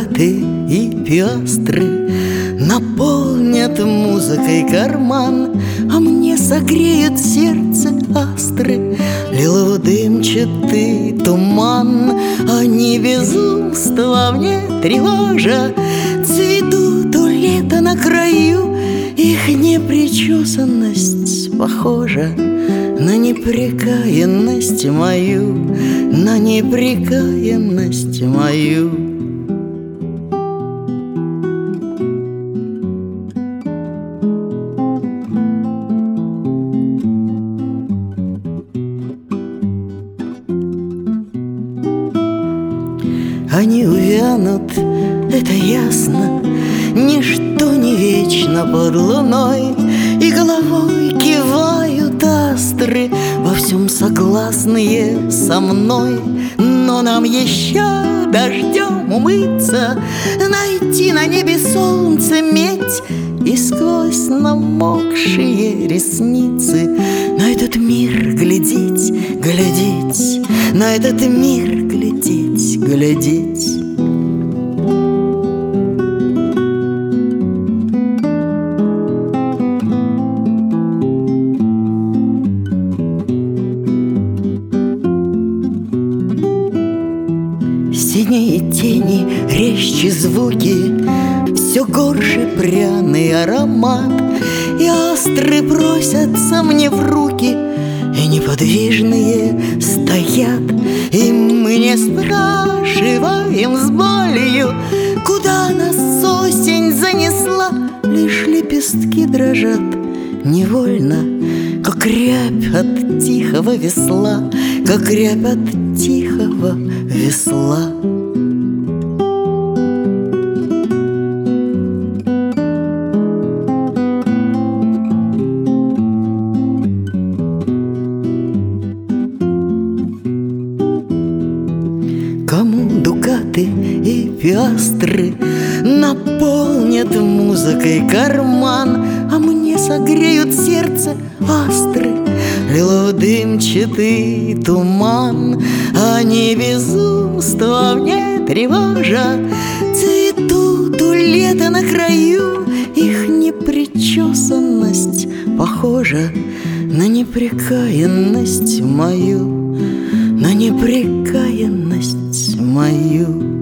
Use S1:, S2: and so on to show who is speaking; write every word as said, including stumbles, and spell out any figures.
S1: дукаты и пиастры наполнят музыкой карман, а мне согреют сердце астры лилово-дымчатый туман. Они безумства мне тревожа цветут у лета на краю, их непричесанность похожа на непрекаянность мою, на непрекаянность мою. Они увянут, это ясно, ничто не вечно под луной, и головой кивают астры, во всем согласные со мной. Но нам еще дождем умыться, найти на небе солнце медь и сквозь намокшие ресницы на этот мир глядеть, глядеть, на этот мир глядеть, глядеть. Синие тени, резче звуки, все горше пряный аромат, и астры просятся мне в руки, и неподвижные стоят. И мы не спрашиваем с болью, куда нас осень занесла, лишь лепестки дрожат невольно, как рябь от тихого весла, как рябь от тихого весла. Кому дукаты и пиастры наполнят музыкой карман, а мне согреют сердце астры лилово-дымчатый туман. Они безумства мне тревожа цветут у лета на краю, их непричесанность похожа на непрекаянность мою, на непрекаянность мою.